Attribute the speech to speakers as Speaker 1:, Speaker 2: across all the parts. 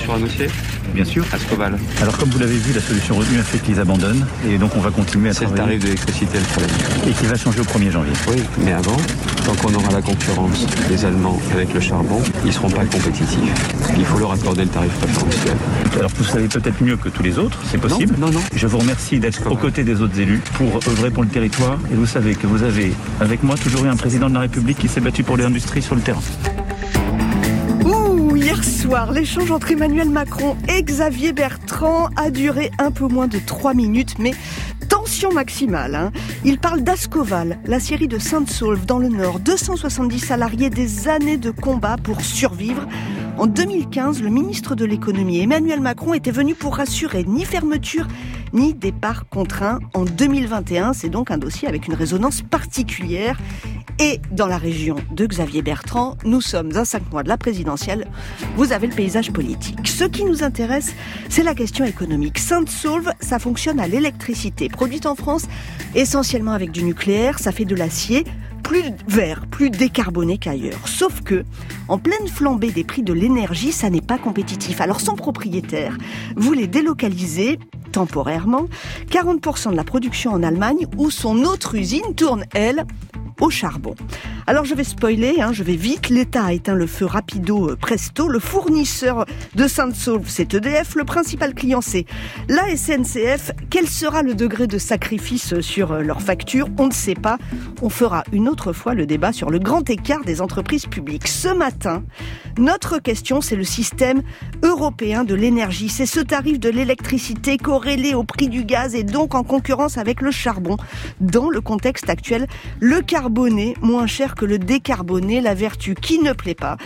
Speaker 1: sur un dossier ?
Speaker 2: Bien sûr.
Speaker 1: Ascoval.
Speaker 2: Alors comme vous l'avez vu, la solution retenue a fait qu'ils abandonnent et donc on va continuer à
Speaker 1: C'est le
Speaker 2: travailler.
Speaker 1: tarif de l'électricité le problème.
Speaker 2: Et qui va changer au 1er janvier.
Speaker 1: Oui, mais avant, tant qu'on aura la concurrence des Allemands avec le charbon, ils ne seront pas compétitifs. Il faut leur accorder le tarif préférentiel.
Speaker 2: Alors vous savez peut-être mieux que tous les autres, c'est possible.
Speaker 1: Non.
Speaker 2: Je vous remercie d'être aux côtés des autres élus pour œuvrer pour le territoire. Et vous savez que vous avez, avec moi, toujours eu un président de la République qui s'est battu pour l'industrie sur le terrain.
Speaker 3: Hier soir, l'échange entre Emmanuel Macron et Xavier Bertrand a duré un peu moins de 3 minutes, mais tension maximale. Il parle d'Ascoval, la scierie de Sainte-Saulve dans le Nord. 270 salariés, des années de combat pour survivre. En 2015, le ministre de l'économie, Emmanuel Macron, était venu pour rassurer ni fermeture ni départ contraint. En 2021, c'est donc un dossier avec une résonance particulière. Et dans la région de Xavier Bertrand, nous sommes à 5 mois de la présidentielle. Vous avez le paysage politique. Ce qui nous intéresse, c'est la question économique. Sainte-Saulve, ça fonctionne à l'électricité, produite en France essentiellement avec du nucléaire. Ça fait de l'acier plus vert, plus décarboné qu'ailleurs. Sauf que, en pleine flambée des prix de l'énergie, ça n'est pas compétitif. Alors son propriétaire voulait délocaliser temporairement 40% de la production en Allemagne, où son autre usine tourne, elle, au charbon. Alors je vais spoiler, je vais vite. L'État a éteint le feu rapido presto. Le fournisseur de Sainte-Saulve, c'est EDF. Le principal client, c'est la SNCF. Quel sera le degré de sacrifice sur leur facture ? On ne sait pas. On fera une autre fois le débat sur le grand écart des entreprises publiques. Ce matin, notre question, c'est le système européen de l'énergie. C'est ce tarif de l'électricité corrélé au prix du gaz et donc en concurrence avec le charbon. Dans le contexte actuel, le carboné moins cher que le décarboné, la vertu qui ne plaît pas.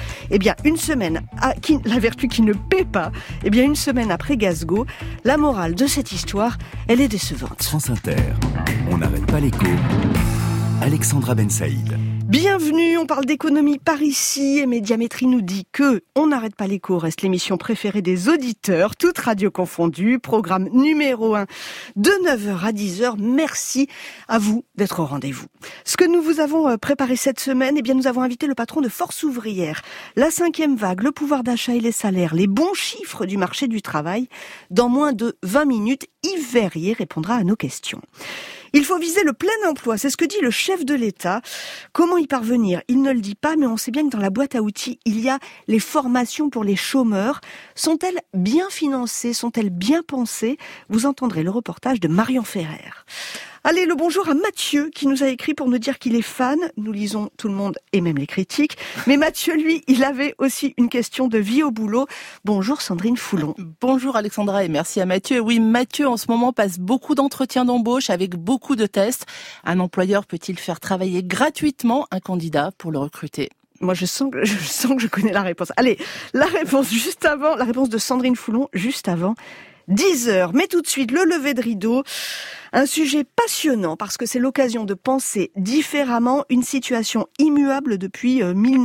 Speaker 3: La vertu qui ne paie pas. Une semaine après Glasgow, la morale de cette histoire, elle est décevante.
Speaker 4: France Inter, on n'arrête pas l'écho. Alexandra Ben Saïd.
Speaker 3: Bienvenue, on parle d'économie par ici et Médiamétrie nous dit que On n'arrête pas l'écho reste l'émission préférée des auditeurs, toutes radios confondues, programme numéro 1 de 9h à 10h. Merci à vous d'être au rendez-vous. Ce que nous vous avons préparé cette semaine, nous avons invité le patron de Force ouvrière. La 5e vague, le pouvoir d'achat et les salaires, les bons chiffres du marché du travail. Dans moins de 20 minutes, Yves Verrier répondra à nos questions. Il faut viser le plein emploi, c'est ce que dit le chef de l'État. Comment y parvenir ? Il ne le dit pas, mais on sait bien que dans la boîte à outils, il y a les formations pour les chômeurs. Sont-elles bien financées ? Sont-elles bien pensées ? Vous entendrez le reportage de Marion Ferrer. Allez, le bonjour à Mathieu qui nous a écrit pour nous dire qu'il est fan. Nous lisons tout le monde et même les critiques. Mais Mathieu, lui, il avait aussi une question de vie au boulot. Bonjour Sandrine Foulon.
Speaker 5: Bonjour Alexandra et merci à Mathieu. Oui, Mathieu en ce moment passe beaucoup d'entretiens d'embauche avec beaucoup de tests. Un employeur peut-il faire travailler gratuitement un candidat pour le recruter ?
Speaker 3: Moi, je sens que je connais la réponse. Allez, la réponse de Sandrine Foulon, juste avant 10h. Mais tout de suite, le lever de rideau. Un sujet passionnant parce que c'est l'occasion de penser différemment une situation immuable depuis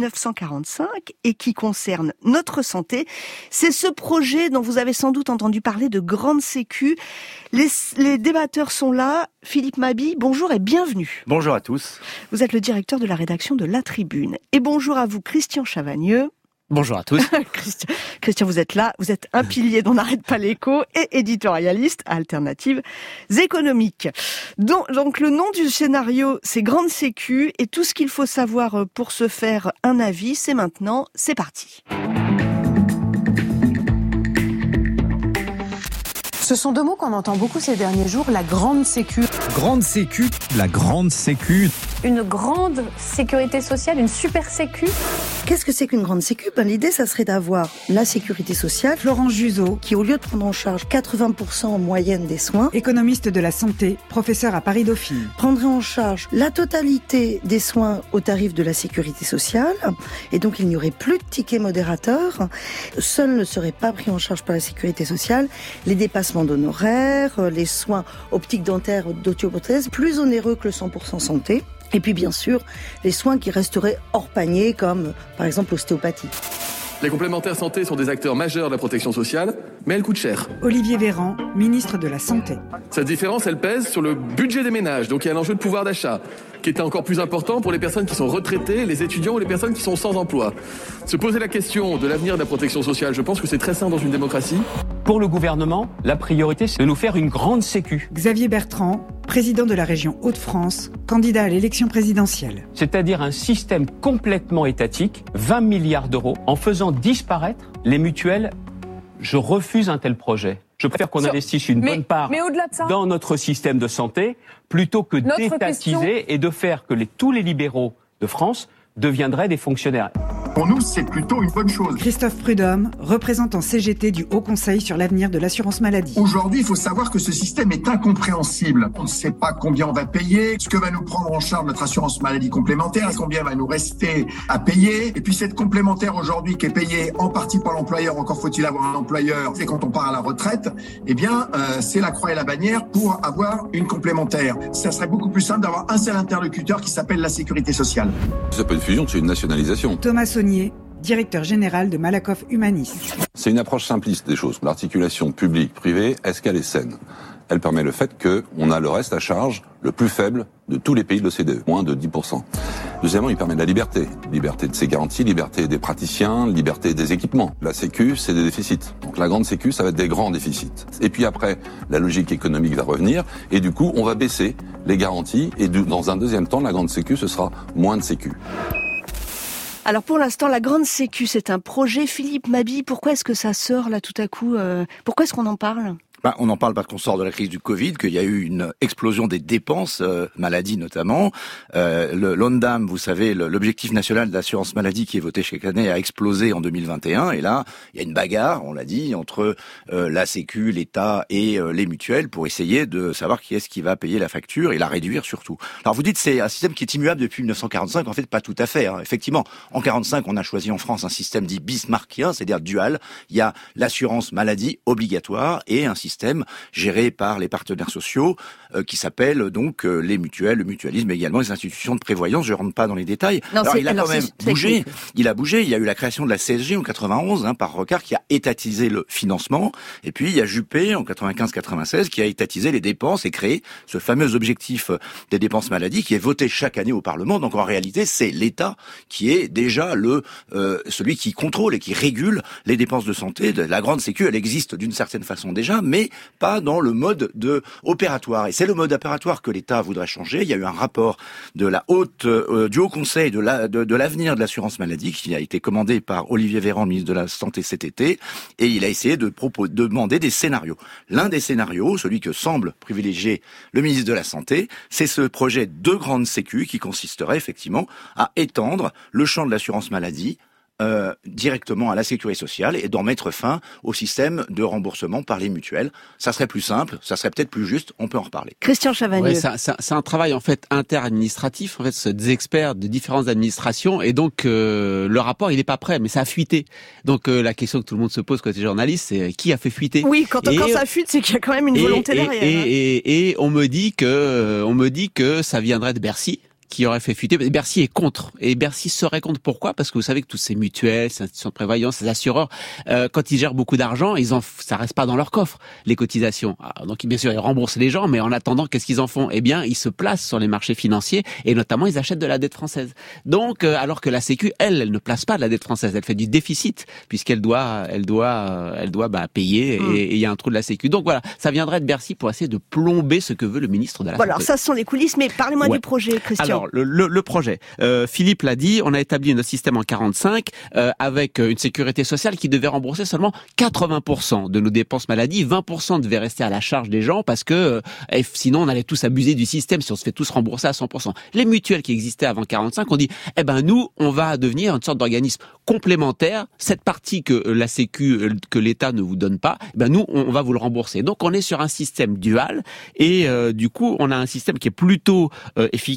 Speaker 3: 1945 et qui concerne notre santé. C'est ce projet dont vous avez sans doute entendu parler de Grande Sécu. Les débatteurs sont là. Philippe Mabi, bonjour et bienvenue.
Speaker 6: Bonjour à tous.
Speaker 3: Vous êtes le directeur de la rédaction de La Tribune. Et bonjour à vous, Christian Chavagneux.
Speaker 6: Bonjour à tous.
Speaker 3: Christian, vous êtes là, vous êtes un pilier dont n'arrête pas l'écho et éditorialiste à Alternatives économiques. Donc le nom du scénario, c'est Grande Sécu et tout ce qu'il faut savoir pour se faire un avis, c'est maintenant, c'est parti.
Speaker 7: Ce sont deux mots qu'on entend beaucoup ces derniers jours, la grande sécu.
Speaker 4: Grande sécu, la grande sécu.
Speaker 8: Une grande sécurité sociale, une super sécu.
Speaker 9: Qu'est-ce que c'est qu'une grande sécu ? L'idée, ça serait d'avoir la sécurité sociale. Florence Juzeau, qui au lieu de prendre en charge 80% en moyenne des soins,
Speaker 7: Économiste de la santé, professeur à Paris-Dauphine.
Speaker 9: prendrait en charge la totalité des soins au tarif de la sécurité sociale. Et donc, il n'y aurait plus de tickets modérateurs. Seuls ne seraient pas pris en charge par la sécurité sociale les dépassements d'honoraires, les soins optiques, dentaires, d'osteoprothèse, plus onéreux que le 100% santé. Et puis bien sûr, les soins qui resteraient hors panier, comme par exemple l'ostéopathie.
Speaker 6: Les complémentaires santé sont des acteurs majeurs de la protection sociale, mais elles coûtent cher.
Speaker 10: Olivier Véran, ministre de la Santé.
Speaker 6: Cette différence, elle pèse sur le budget des ménages, donc il y a un enjeu de pouvoir d'achat, qui est encore plus important pour les personnes qui sont retraitées, les étudiants ou les personnes qui sont sans emploi. Se poser la question de l'avenir de la protection sociale, je pense que c'est très sain dans une démocratie.
Speaker 1: Pour le gouvernement, la priorité, c'est de nous faire une grande sécu.
Speaker 10: Xavier Bertrand, président de la région Hauts-de-France, candidat à l'élection présidentielle.
Speaker 1: C'est-à-dire un système complètement étatique, 20 milliards d'euros, en faisant disparaître les mutuelles. Je refuse un tel projet. Je préfère qu'on investisse une bonne part dans notre système de santé, plutôt que d'étatiser et de faire que tous les libéraux de France deviendraient des fonctionnaires.
Speaker 11: Pour nous, c'est plutôt une bonne chose.
Speaker 10: Christophe Prudhomme, représentant CGT du Haut Conseil sur l'avenir de l'assurance maladie.
Speaker 11: Aujourd'hui, il faut savoir que ce système est incompréhensible. On ne sait pas combien on va payer, ce que va nous prendre en charge notre assurance maladie complémentaire, combien va nous rester à payer. Et puis cette complémentaire aujourd'hui qui est payée en partie par l'employeur, encore faut-il avoir un employeur, c'est quand on part à la retraite, eh bien, c'est la croix et la bannière pour avoir une complémentaire. Ça serait beaucoup plus simple d'avoir un seul interlocuteur qui s'appelle la sécurité sociale.
Speaker 12: C'est pas une fusion, c'est une nationalisation.
Speaker 10: Thomas Saunier, directeur général de Malakoff Humanis.
Speaker 12: C'est une approche simpliste des choses. L'articulation publique-privée, est-ce qu'elle est saine ? Elle permet le fait qu'on a le reste à charge le plus faible de tous les pays de l'OCDE, moins de 10%. Deuxièmement, il permet de la liberté. Liberté de ses garanties, liberté des praticiens, liberté des équipements. La Sécu, c'est des déficits. Donc la grande Sécu, ça va être des grands déficits. Et puis après, la logique économique va revenir, et du coup, on va baisser les garanties, et dans un deuxième temps, la grande Sécu, ce sera moins de Sécu.
Speaker 3: Alors pour l'instant, la Grande Sécu, c'est un projet. Philippe Mabille, pourquoi est-ce que ça sort là tout à coup Pourquoi est-ce qu'on en parle ?
Speaker 13: On en parle parce qu'on sort de la crise du Covid, qu'il y a eu une explosion des dépenses, maladie notamment. L'ONDAM, vous savez, l'objectif national d'assurance maladie qui est voté chaque année a explosé en 2021. Et là, il y a une bagarre, on l'a dit, entre la Sécu, l'État et les mutuelles pour essayer de savoir qui est-ce qui va payer la facture et la réduire surtout. Alors vous dites c'est un système qui est immuable depuis 1945. En fait, pas tout à fait. Effectivement, en 1945, on a choisi en France un système dit bismarckien, c'est-à-dire dual. Il y a l'assurance maladie obligatoire et un système géré par les partenaires sociaux qui s'appelle donc les mutuelles, le mutualisme, mais également les institutions de prévoyance. Je rentre pas dans les détails. Alors il a quand même bougé. Il a bougé. Il y a eu la création de la CSG en 91 par Rocard qui a étatisé le financement. Et puis il y a Juppé en 95-96 qui a étatisé les dépenses et créé ce fameux objectif des dépenses maladie qui est voté chaque année au Parlement. Donc en réalité, c'est l'État qui est déjà celui qui contrôle et qui régule les dépenses de santé. La grande Sécu, elle existe d'une certaine façon déjà, mais pas dans le mode opératoire. Et c'est le mode opératoire que l'État voudrait changer. Il y a eu un rapport de du Haut Conseil de l'avenir de l'assurance maladie qui a été commandé par Olivier Véran, ministre de la Santé cet été, et il a essayé de demander des scénarios. L'un des scénarios, celui que semble privilégier le ministre de la Santé, c'est ce projet de grande sécu qui consisterait effectivement à étendre le champ de l'assurance maladie directement à la sécurité sociale et d'en mettre fin au système de remboursement par les mutuelles. Ça serait plus simple, ça serait peut-être plus juste, on peut en reparler.
Speaker 3: Christian Chavagneux.
Speaker 14: Ouais, c'est un travail en fait interadministratif, en fait, c'est des experts de différentes administrations et donc le rapport il n'est pas prêt, mais ça a fuité. Donc la question que tout le monde se pose côté journaliste, c'est qui a fait fuiter ?
Speaker 3: Oui, quand ça fuite, c'est qu'il y a quand même une volonté derrière.
Speaker 14: Et on me dit que ça viendrait de Bercy, qui aurait fait fuiter. Bercy est contre. Et Bercy serait contre. Pourquoi ? Parce que vous savez que tous ces mutuelles, ces institutions de prévoyance, ces assureurs, quand ils gèrent beaucoup d'argent, ça reste pas dans leur coffre, les cotisations. Alors, donc, bien sûr, ils remboursent les gens, mais en attendant, qu'est-ce qu'ils en font ? Eh bien, ils se placent sur les marchés financiers et notamment, ils achètent de la dette française. Donc, alors que la Sécu, elle ne place pas de la dette française. Elle fait du déficit puisqu'elle doit payer et il y a un trou de la Sécu. Donc voilà, ça viendrait de Bercy pour essayer de plomber ce que veut le ministre de la Santé.
Speaker 3: Alors, ça, ce sont les coulisses, mais parlez-moi du projet, Christian.
Speaker 14: Alors, le projet. Philippe l'a dit, on a établi notre système en 45 avec une sécurité sociale qui devait rembourser seulement 80% de nos dépenses maladie, 20% devait rester à la charge des gens parce que sinon on allait tous abuser du système si on se fait tous rembourser à 100%. Les mutuelles qui existaient avant 45 ont dit nous on va devenir une sorte d'organisme complémentaire, cette partie que la Sécu que l'État ne vous donne pas, nous on va vous le rembourser. Donc on est sur un système dual et du coup on a un système qui est plutôt efficace puisque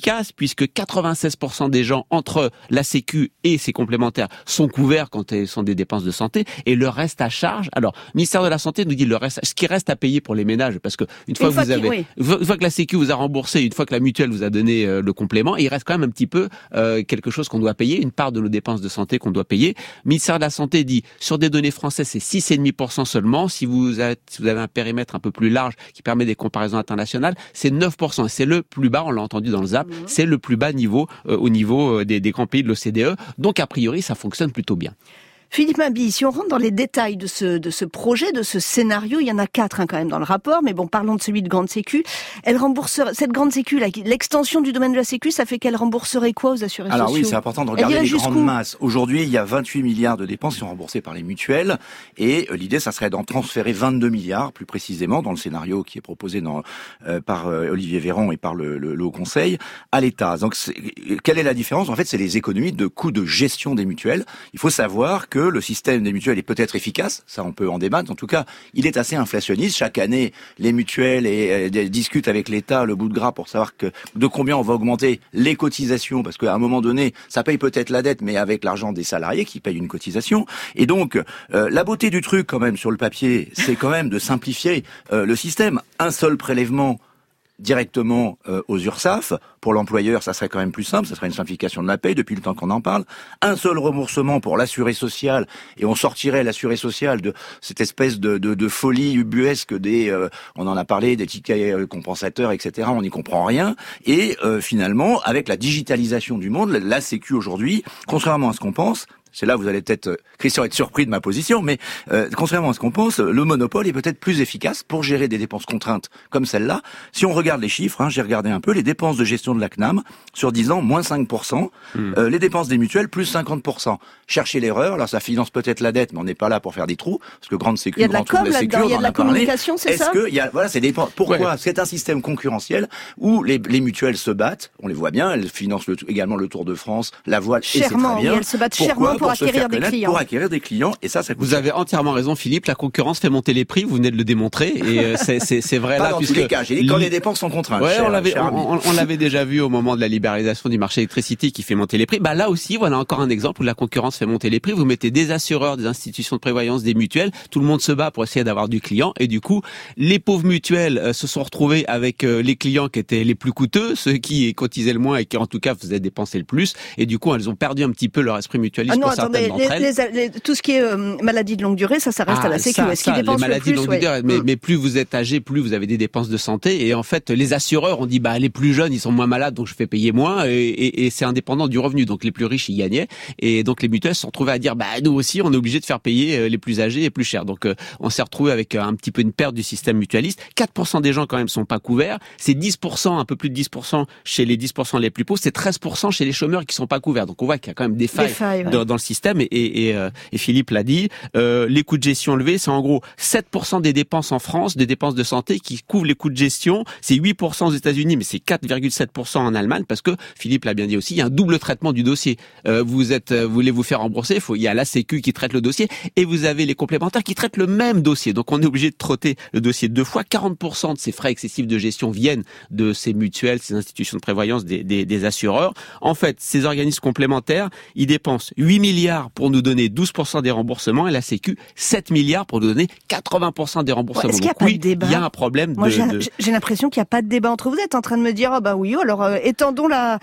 Speaker 14: puisque 96% des gens entre la Sécu et ses complémentaires sont couverts quand elles sont des dépenses de santé, et le reste à charge. Alors, le ministère de la Santé nous dit le reste, ce qui reste à payer pour les ménages, parce que une fois que la Sécu vous a remboursé, une fois que la mutuelle vous a donné le complément, il reste quand même un petit peu quelque chose qu'on doit payer, une part de nos dépenses de santé qu'on doit payer. Le ministère de la Santé dit, sur des données françaises, c'est 6,5% seulement. Si vous avez un périmètre un peu plus large qui permet des comparaisons internationales, c'est 9%. Et c'est le plus bas, on l'a entendu dans le ZAP, c'est le plus bas niveau au niveau des grands pays de l'OCDE. Donc, a priori, ça fonctionne plutôt bien.
Speaker 3: Philippe Mabille, si on rentre dans les détails de ce projet, de ce scénario, il y en a 4 quand même dans le rapport, mais bon, parlons de celui de Grande Sécu. Elle rembourserait, cette Grande Sécu, l'extension du domaine de la Sécu, ça fait qu'elle rembourserait quoi aux assurés sociaux ?
Speaker 13: Alors oui, c'est important de regarder les grandes masses. Aujourd'hui, il y a 28 milliards de dépenses qui sont remboursées par les mutuelles, et l'idée, ça serait d'en transférer 22 milliards, plus précisément, dans le scénario qui est proposé par Olivier Véran et par le Haut Conseil, à l'État. Donc, quelle est la différence ? En fait, c'est les économies de coûts de gestion des mutuelles. Il faut savoir que le système des mutuelles est peut-être efficace, ça on peut en débattre, en tout cas il est assez inflationniste. Chaque année les mutuelles discutent avec l'État le bout de gras pour savoir de combien on va augmenter les cotisations, parce qu'à un moment donné ça paye peut-être la dette, mais avec l'argent des salariés qui payent une cotisation. Et donc la beauté du truc quand même sur le papier, c'est quand même de simplifier le système. Un seul prélèvement directement aux URSSAF. Pour l'employeur, ça serait quand même plus simple, ça serait une simplification de la paye depuis le temps qu'on en parle. Un seul remboursement pour l'assuré social, et on sortirait l'assuré social de cette espèce de folie ubuesque on en a parlé, des tickets compensateurs, etc. On n'y comprend rien. Et finalement, avec la digitalisation du monde, la Sécu aujourd'hui, contrairement à ce qu'on pense, c'est là où vous allez peut-être, Christian, être surpris de ma position, mais contrairement à ce qu'on pense, le monopole est peut-être plus efficace pour gérer des dépenses contraintes comme celle-là. Si on regarde les chiffres, j'ai regardé un peu, les dépenses de gestion de la CNAM, sur 10 ans, moins 5%, les dépenses des mutuelles, plus 50%. Cherchez l'erreur, alors ça finance peut-être la dette, mais on n'est pas là pour faire des trous, parce que grande sécu, grand trou de la sécu,
Speaker 3: il y a de la communication, c'est ça ?
Speaker 13: Voilà, c'est des pourquoi ? C'est un système concurrentiel où les mutuelles se battent, on les voit bien, elles financent également le Tour de France, la voile, et c'est très bien.
Speaker 3: Elles se battent chèrement pour acquérir des clients.
Speaker 13: Et ça
Speaker 14: vous avez entièrement raison, Philippe. La concurrence fait monter les prix. Vous venez de le démontrer, et c'est vrai
Speaker 13: pas
Speaker 14: là.
Speaker 13: Dans tous les cas, j'ai dit quand les dépenses sont contraintes.
Speaker 14: Ouais, on l'avait déjà vu au moment de la libéralisation du marché électricité qui fait monter les prix. Bah là aussi, voilà encore un exemple où la concurrence fait monter les prix. Vous mettez des assureurs, des institutions de prévoyance, des mutuelles. Tout le monde se bat pour essayer d'avoir du client, et du coup, les pauvres mutuelles se sont retrouvées avec les clients qui étaient les plus coûteux, ceux qui cotisaient le moins et qui en tout cas faisaient dépenser le plus. Et du coup, elles ont perdu un petit peu leur esprit mutualiste pour certaines d'entre elles.
Speaker 3: Tout ce qui est maladie de longue durée, ça reste à la Sécu. Est-ce qu'ils dépensent le plus ?
Speaker 14: Les maladies de longue durée, mais plus vous êtes âgé, plus vous avez des dépenses de santé. Et en fait, les assureurs ont dit, les plus jeunes, ils sont moins malades, donc je fais payer moins. Et c'est indépendant du revenu. Donc les plus riches, ils gagnaient. Et donc les mutuelles se sont retrouvées à dire, nous aussi, on est obligé de faire payer les plus âgés et plus cher. Donc on s'est retrouvé avec un petit peu une perte du système mutualiste. 4% des gens quand même sont pas couverts. C'est 10%, un peu plus de 10% chez les 10% les plus pauvres. C'est 13% chez les chômeurs qui sont pas couverts. Donc on voit qu'il y a quand même des failles dans le système. Et Philippe l'a dit, les coûts de gestion élevés, c'est en gros 7% des dépenses en France, des dépenses de santé qui couvrent les coûts de gestion. C'est 8% aux États-Unis, mais c'est 4,7% en Allemagne, parce que Philippe l'a bien dit aussi, il y a un double traitement du dossier. Vous voulez vous faire rembourser, il y a la Sécu qui traite le dossier, et vous avez les complémentaires qui traitent le même dossier. Donc on est obligé de trotter le dossier 2 fois. 40% de ces frais excessifs de gestion viennent de ces mutuelles, ces institutions de prévoyance, des assureurs. En fait, ces organismes complémentaires, ils dépensent 8 milliards pour nous donner 12% des remboursements, et la Sécu 7 milliards pour nous donner 80% des remboursements.
Speaker 3: Est-ce qu'il n'y a pas de débat ?
Speaker 14: Il y a un problème.
Speaker 3: Moi, j'ai l'impression qu'il n'y a pas de débat entre vous. Vous êtes en train de me dire, alors étendons la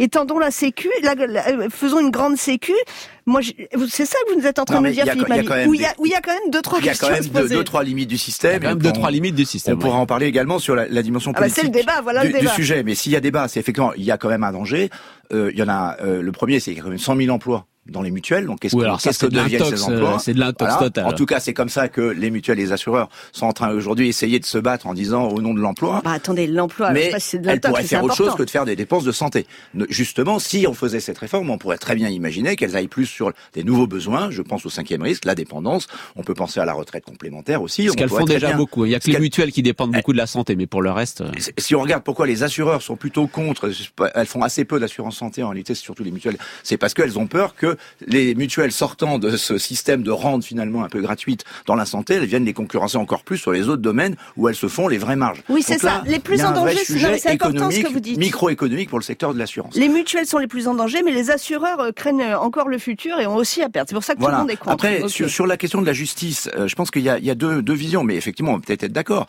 Speaker 3: Sécu, faisons une grande Sécu. Moi, c'est ça que vous nous êtes en train de me dire, Philippe Mabille, où il y a quand même 2-3 questions à se poser.
Speaker 13: Il y a quand même 2-3 limites du système.
Speaker 14: Il y a quand même 2-3 limites du système.
Speaker 13: On pourra en parler également sur la dimension politique
Speaker 3: c'est le débat,
Speaker 13: du sujet. Mais s'il y a débat, c'est effectivement, il y a quand même un danger. Il y en a, le premier, c'est qu'il y a quand même 100 000 emplois dans les mutuelles. Donc qu'est-ce que deviennent ces emplois ?
Speaker 14: C'est de l'intox total.
Speaker 13: En tout cas, c'est comme ça que les mutuelles et les assureurs sont en train aujourd'hui d'essayer de se battre en disant au nom de l'emploi.
Speaker 3: Attendez, l'emploi,
Speaker 13: mais
Speaker 3: je sais pas si c'est de l'intox,
Speaker 13: elles pourraient faire autre chose que de faire des dépenses de santé. Justement, si on faisait cette réforme, on pourrait très bien imaginer qu'elles aillent plus sur des nouveaux besoins. Je pense au 5e risque, la dépendance. On peut penser à la retraite complémentaire aussi.
Speaker 14: Parce qu'elles font déjà beaucoup. Il y a que les mutuelles qui dépendent beaucoup de la santé, mais pour le reste...
Speaker 13: Si on regarde pourquoi les assureurs sont plutôt contre, elles font assez peu d'assurance santé, en réalité c'est surtout les mutuelles, c'est parce qu'elles ont peur que les mutuelles sortant de ce système de rente finalement un peu gratuite dans la santé, elles viennent les concurrencer encore plus sur les autres domaines où elles se font les vraies marges.
Speaker 3: Oui, c'est ça. Les plus en danger, c'est important ce que vous dites.
Speaker 13: Microéconomique pour le secteur de l'assurance.
Speaker 3: Les mutuelles sont les plus en danger, mais les assureurs craignent encore le futur et ont aussi à perdre. C'est pour ça que tout le monde est contre.
Speaker 13: Après, sur la question de la justice, je pense qu'il y a deux visions, mais effectivement, on peut peut-être être d'accord.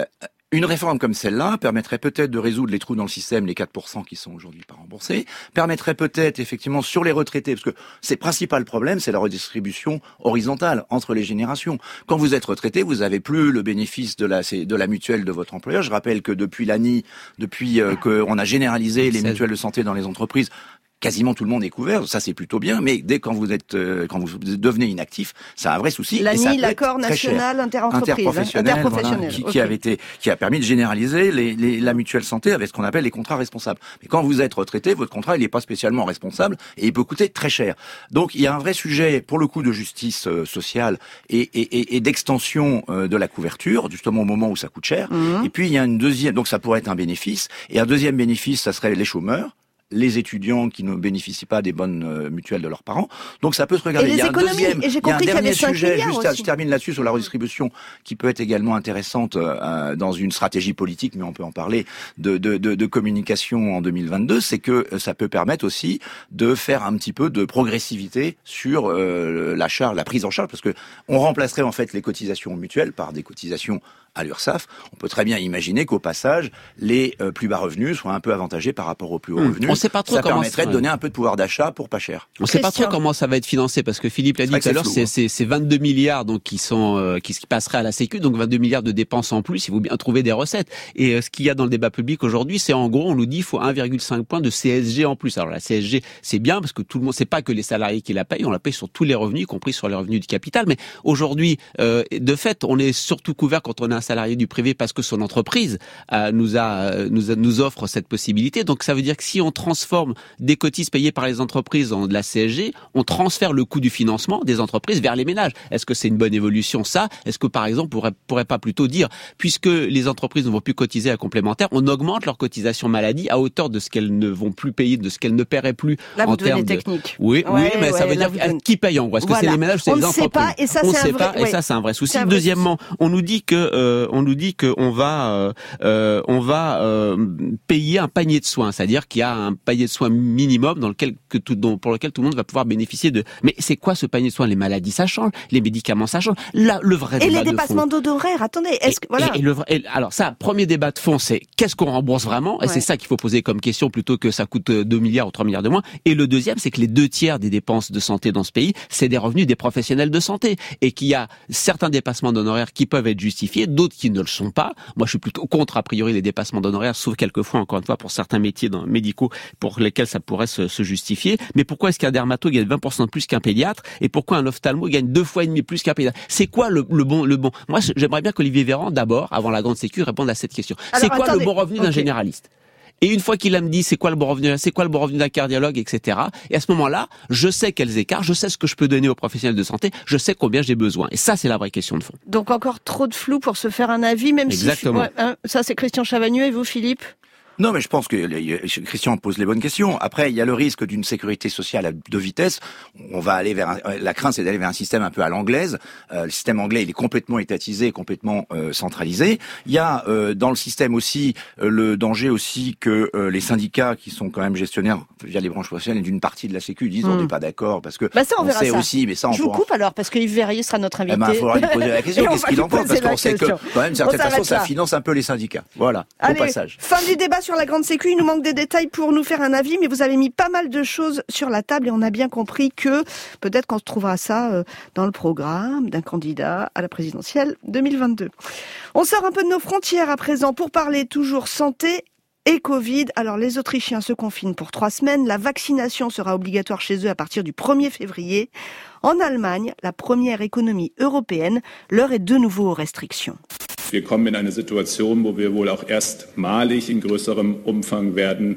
Speaker 13: Une réforme comme celle-là permettrait peut-être de résoudre les trous dans le système, les 4% qui sont aujourd'hui pas remboursés, permettrait peut-être effectivement sur les retraités, parce que c'est le principal problème, c'est la redistribution horizontale entre les générations. Quand vous êtes retraité, vous avez plus le bénéfice de la mutuelle de votre employeur. Je rappelle que depuis l'ANI, qu'on a généralisé les mutuelles de santé dans les entreprises, quasiment tout le monde est couvert, ça c'est plutôt bien, mais dès quand vous devenez inactif, ça a un vrai souci.
Speaker 3: L'ANI, l'accord national interprofessionnel,
Speaker 13: voilà, qui a permis de généraliser la mutuelle santé avec ce qu'on appelle les contrats responsables. Mais quand vous êtes retraité, votre contrat il n'est pas spécialement responsable et il peut coûter très cher. Donc il y a un vrai sujet pour le coup de justice sociale et d'extension de la couverture, justement au moment où ça coûte cher. Et puis il y a une deuxième, donc ça pourrait être un bénéfice, et un deuxième bénéfice, ça serait les chômeurs, les étudiants qui ne bénéficient pas des bonnes mutuelles de leurs parents. Donc ça peut se regarder.
Speaker 3: Et les économies. Et j'ai compris qu'il y avait 5
Speaker 13: sujet,
Speaker 3: milliards aussi.
Speaker 13: Je termine là-dessus sur la redistribution, qui peut être également intéressante dans une stratégie politique, mais on peut en parler, de communication en 2022, c'est que ça peut permettre aussi de faire un petit peu de progressivité sur la prise en charge, parce que on remplacerait en fait les cotisations mutuelles par des cotisations à l'URSSAF. On peut très bien imaginer qu'au passage, les plus bas revenus soient un peu avantagés par rapport aux plus hauts revenus.
Speaker 14: On sait pas trop
Speaker 13: ça
Speaker 14: comment
Speaker 13: permettrait de donner un peu de pouvoir d'achat pour pas cher.
Speaker 14: On sait pas trop comment ça va être financé, parce que Philippe l'a dit tout à l'heure, c'est 22 milliards donc qui passeraient à la Sécu, donc 22 milliards de dépenses en plus, il faut bien trouver des recettes. Et ce qu'il y a dans le débat public aujourd'hui, c'est en gros, on nous dit il faut 1,5 point de CSG en plus. Alors la CSG, c'est bien parce que tout le monde, c'est pas que les salariés qui la payent, on la paye sur tous les revenus, y compris sur les revenus du capital. Mais aujourd'hui, de fait, on est surtout couvert quand on est un salarié du privé parce que son entreprise nous offre cette possibilité. Donc ça veut dire que si on transforme des cotises payées par les entreprises en de la CSG, on transfère le coût du financement des entreprises vers les ménages. Est-ce que c'est une bonne évolution, ça? Est-ce que par exemple on pourrait pas plutôt dire, puisque les entreprises ne vont plus cotiser à complémentaire, on augmente leur cotisation maladie à hauteur de ce qu'elles ne vont plus payer, de ce qu'elles ne paieraient plus
Speaker 3: là,
Speaker 14: en termes
Speaker 3: technique.
Speaker 14: Oui, mais ça veut dire qui paye en gros? Est-ce que c'est les ménages ou c'est les entreprises?
Speaker 3: On ne sait pas, et ça
Speaker 14: c'est un vrai, et ça c'est un vrai souci. Deuxièmement, on nous dit que on va payer un panier de soins, c'est-à-dire qu'il y a un panier de soins minimum pour lequel tout le monde va pouvoir bénéficier de. Mais c'est quoi ce panier de soins? Les maladies ça change, les médicaments ça change. Là, le vrai débat de fond.
Speaker 3: Et les dépassements d'honoraires, attendez,
Speaker 14: alors ça, premier débat de fond, c'est qu'est-ce qu'on rembourse vraiment? Et c'est ça qu'il faut poser comme question plutôt que ça coûte 2 milliards ou 3 milliards de moins. Et le deuxième, c'est que les 2/3 des dépenses de santé dans ce pays, c'est des revenus des professionnels de santé, et qu'il y a certains dépassements d'honoraires qui peuvent être justifiés, d'autres qui ne le sont pas. Moi, je suis plutôt contre, a priori, les dépassements d'honoraires, sauf quelquefois, encore une fois, pour certains métiers médicaux pour lesquels ça pourrait se justifier. Mais pourquoi est-ce qu'un dermato gagne 20% de plus qu'un pédiatre, et pourquoi un ophtalmo gagne 2,5 fois plus qu'un pédiatre? C'est quoi le bon? Moi, j'aimerais bien qu'Olivier Véran, d'abord, avant la grande sécu, réponde à cette question. C'est quoi le bon revenu d'un généraliste? Et une fois qu'il me dit c'est quoi le bon revenu d'un cardiologue, etc. Et à ce moment-là, je sais quels écarts, je sais ce que je peux donner aux professionnels de santé, je sais combien j'ai besoin. Et ça, c'est la vraie question de fond.
Speaker 3: Donc encore trop de flou pour se faire un avis, même
Speaker 14: Exactement.
Speaker 3: Ça, c'est Christian Chavagneux, et vous, Philippe?
Speaker 13: Non, mais je pense que Christian pose les bonnes questions. Après, il y a le risque d'une sécurité sociale à 2 vitesses. On va aller la crainte, c'est d'aller vers un système un peu à l'anglaise. Le système anglais, il est complètement étatisé, complètement centralisé. Il y a dans le système aussi le danger aussi que les syndicats, qui sont quand même gestionnaires via les branches professionnelles d'une partie de la Sécu, disent on n'est pas d'accord parce que
Speaker 3: ça, on verra
Speaker 13: sait
Speaker 3: ça.
Speaker 13: aussi, mais ça on
Speaker 3: Je vous coupe alors parce que Yves Verrier sera notre invité.
Speaker 13: Il faudra lui poser la question. Qu'est-ce qu'il en pense? Parce qu'on sait que quand même, d'une certaine façon, ça finance un peu les syndicats. Voilà. Au passage.
Speaker 3: Fin du débat sur la grande sécu. Il nous manque des détails pour nous faire un avis, mais vous avez mis pas mal de choses sur la table et on a bien compris que peut-être qu'on se trouvera ça dans le programme d'un candidat à la présidentielle 2022. On sort un peu de nos frontières à présent pour parler toujours santé et Covid. Alors les Autrichiens se confinent pour 3 semaines. La vaccination sera obligatoire chez eux à partir du 1er février. En Allemagne, la première économie européenne, l'heure est de nouveau aux restrictions.
Speaker 15: Wir kommen in eine Situation, wo wir wohl auch erstmalig in größerem Umfang werden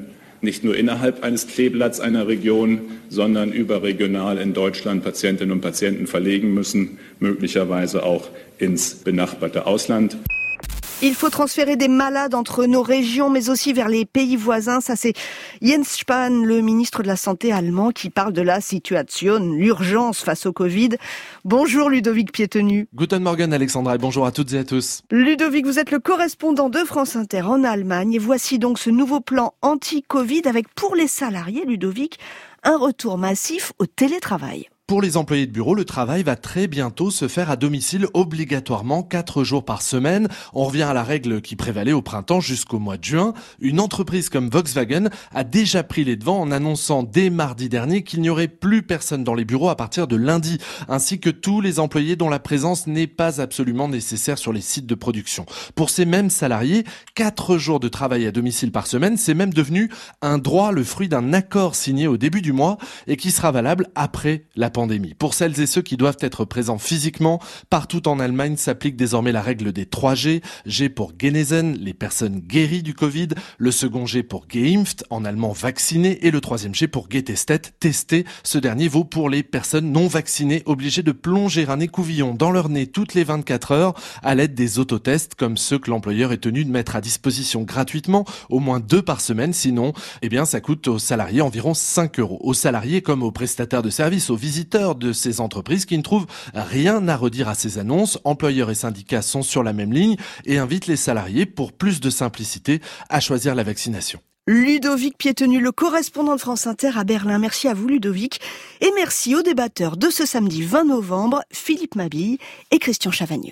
Speaker 15: nicht nur innerhalb eines Kleeblatts einer Region, sondern überregional in Deutschland Patientinnen und Patienten verlegen müssen, möglicherweise auch ins benachbarte Ausland.
Speaker 3: Il faut transférer des malades entre nos régions, mais aussi vers les pays voisins. Ça, c'est Jens Spahn, le ministre de la Santé allemand, qui parle de la situation, l'urgence face au Covid. Bonjour Ludovic Piétenu.
Speaker 16: Guten Morgen Alexandra et bonjour à toutes et à tous.
Speaker 3: Ludovic, vous êtes le correspondant de France Inter en Allemagne. Et voici donc ce nouveau plan anti-Covid avec, pour les salariés, Ludovic, un retour massif au télétravail.
Speaker 16: Pour les employés de bureau, le travail va très bientôt se faire à domicile obligatoirement 4 jours par semaine. On revient à la règle qui prévalait au printemps jusqu'au mois de juin. Une entreprise comme Volkswagen a déjà pris les devants en annonçant dès mardi dernier qu'il n'y aurait plus personne dans les bureaux à partir de lundi, ainsi que tous les employés dont la présence n'est pas absolument nécessaire sur les sites de production. Pour ces mêmes salariés, 4 jours de travail à domicile par semaine, c'est même devenu un droit, le fruit d'un accord signé au début du mois et qui sera valable après la pandémie. Pour celles et ceux qui doivent être présents physiquement, partout en Allemagne s'applique désormais la règle des 3 G. G pour genesen, les personnes guéries du Covid, le second G pour geimpft, en allemand vacciné, et le troisième G pour getestet, testé. Ce dernier vaut pour les personnes non vaccinées obligées de plonger un écouvillon dans leur nez toutes les 24 heures à l'aide des autotests comme ceux que l'employeur est tenu de mettre à disposition gratuitement, au moins 2 par semaine, sinon, ça coûte aux salariés environ 5 €. Aux salariés comme aux prestataires de services, aux visiteurs de ces entreprises qui ne trouvent rien à redire à ces annonces. Employeurs et syndicats sont sur la même ligne et invitent les salariés, pour plus de simplicité, à choisir la vaccination.
Speaker 3: Ludovic Piétenu, le correspondant de France Inter à Berlin. Merci à vous Ludovic. Et merci aux débatteurs de ce samedi 20 novembre, Philippe Mabille et Christian Chavagneux.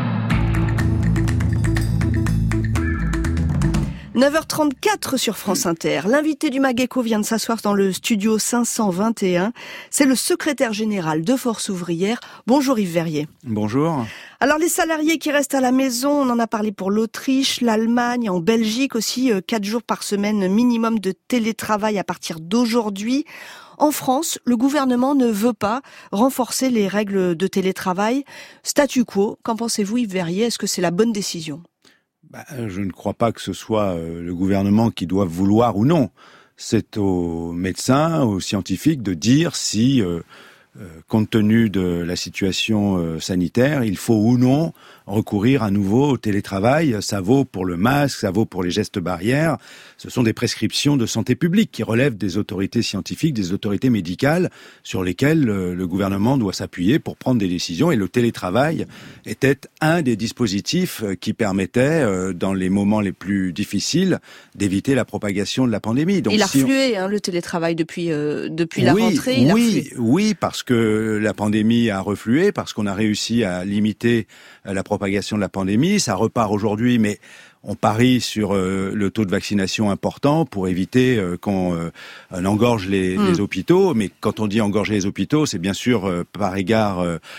Speaker 3: 9h34 sur France Inter. L'invité du Mageco vient de s'asseoir dans le studio 521. C'est le secrétaire général de Force ouvrière. Bonjour Yves Verrier.
Speaker 17: Bonjour.
Speaker 3: Alors les salariés qui restent à la maison, on en a parlé pour l'Autriche, l'Allemagne, en Belgique aussi, 4 jours par semaine minimum de télétravail à partir d'aujourd'hui. En France, le gouvernement ne veut pas renforcer les règles de télétravail. Statu quo, qu'en pensez-vous Yves Verrier? Est-ce que c'est la bonne décision?
Speaker 17: Je ne crois pas que ce soit le gouvernement qui doive vouloir ou non. C'est aux médecins, aux scientifiques de dire si, compte tenu de la situation sanitaire, il faut ou non recourir à nouveau au télétravail. Ça vaut pour le masque, ça vaut pour les gestes barrières. Ce sont des prescriptions de santé publique qui relèvent des autorités scientifiques, des autorités médicales sur lesquelles le gouvernement doit s'appuyer pour prendre des décisions. Et le télétravail était un des dispositifs qui permettait, dans les moments les plus difficiles, d'éviter la propagation de la pandémie.
Speaker 3: Donc, il a reflué le télétravail depuis la rentrée.
Speaker 17: Oui, parce que la pandémie a reflué, parce qu'on a réussi à limiter la propagation de la pandémie. Ça repart aujourd'hui, mais on parie sur le taux de vaccination important pour éviter qu'on engorge les hôpitaux. Mais quand on dit engorger les hôpitaux, c'est bien sûr par égard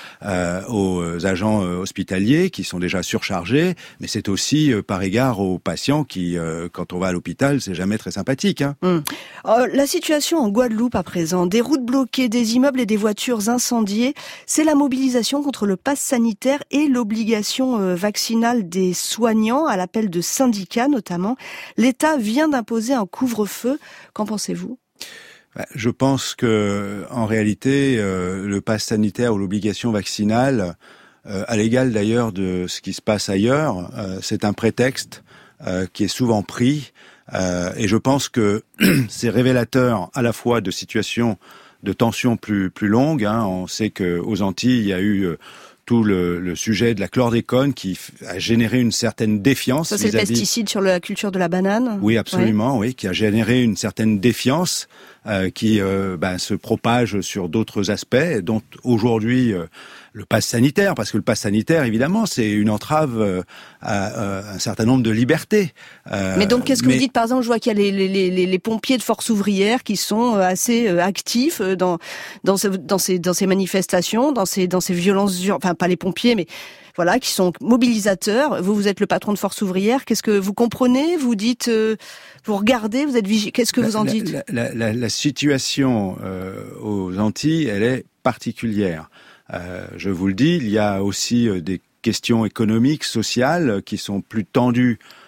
Speaker 17: aux agents hospitaliers qui sont déjà surchargés, mais c'est aussi par égard aux patients qui, quand on va à l'hôpital, c'est jamais très sympathique.
Speaker 3: La situation en Guadeloupe à présent, des routes bloquées, des immeubles et des voitures incendiées, c'est la mobilisation contre le pass sanitaire et l'obligation vaccinale des soignants à l'appel de syndicats notamment. L'État vient d'imposer un couvre-feu. Qu'en pensez-vous ?
Speaker 17: Je pense que, en réalité, le pass sanitaire ou l'obligation vaccinale, à l'égal d'ailleurs de ce qui se passe ailleurs, c'est un prétexte qui est souvent pris. Et je pense que c'est révélateur à la fois de situations de tensions plus longues. On sait qu'aux Antilles, il y a eu tout le sujet de la chlordécone qui a généré une certaine défiance.
Speaker 3: Ça, c'est le pesticide sur la culture de la banane.
Speaker 17: Oui, absolument, oui, qui a généré une certaine défiance qui se propage sur d'autres aspects, dont aujourd'hui le pass sanitaire, parce que le pass sanitaire, évidemment, c'est une entrave à un certain nombre de libertés.
Speaker 3: Mais donc, qu'est-ce que vous dites? Par exemple, je vois qu'il y a les pompiers de Force ouvrière qui sont assez actifs dans ces manifestations, dans ces violences, enfin pas les pompiers, mais voilà, qui sont mobilisateurs. Vous êtes le patron de Force ouvrière. Qu'est-ce que vous comprenez? Vous dites, vous regardez, vous êtes vigilant. Qu'est-ce que vous en dites?
Speaker 17: La situation aux Antilles, elle est particulière. Je vous le dis, il y a aussi des questions économiques, sociales, qui sont plus tendues